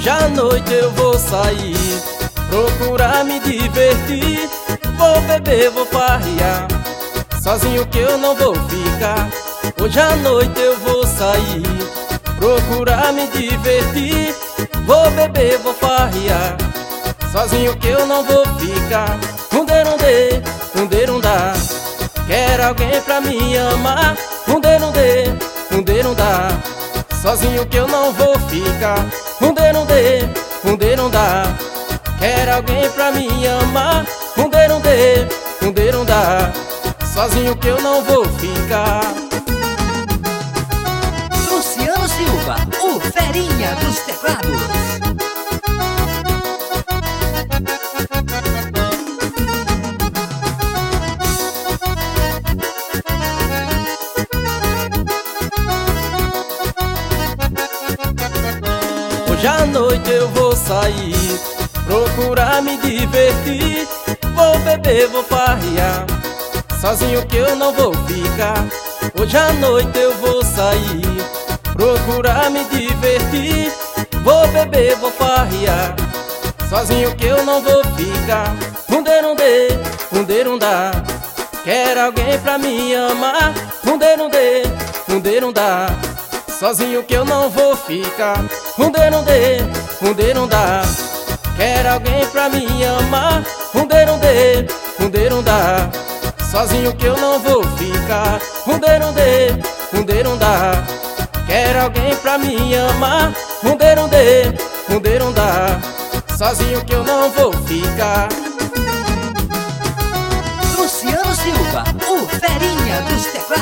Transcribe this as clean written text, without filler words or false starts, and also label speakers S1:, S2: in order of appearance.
S1: Hoje à noite eu vou sair, procurar me divertir. Vou beber, vou farrear, sozinho que eu não vou ficar. Hoje à noite eu vou sair, procurar me divertir. Vou beber, vou farrear, sozinho que eu não vou ficar. Runderundê, runderundá, quero alguém pra me amar. Runderundê, runderundá, sozinho que eu não vou ficar. Runderundê, runderundá, quero alguém pra me amar. Runderundê, runderundá, sozinho que eu não vou ficar.
S2: Luciano Silva, o ferinha dos teclados.
S1: Hoje à noite eu vou sair, procurar me divertir. Vou beber, vou farrear, sozinho que eu não vou ficar. Hoje à noite eu vou sair, procurar me divertir. Vou beber, vou farrear, sozinho que eu não vou ficar. Runderundê, runderundá, quero alguém pra me amar. Runderundê, runderundá, sozinho que eu não vou ficar. Runderundê, runderundá, quero alguém pra me amar. Runderundê, runderundá, sozinho que eu não vou ficar. Runderundê, runderundá, quero alguém pra me amar. Runderundê, runderundá, sozinho que eu não vou ficar.
S2: Luciano Silva, o ferinha dos teclados.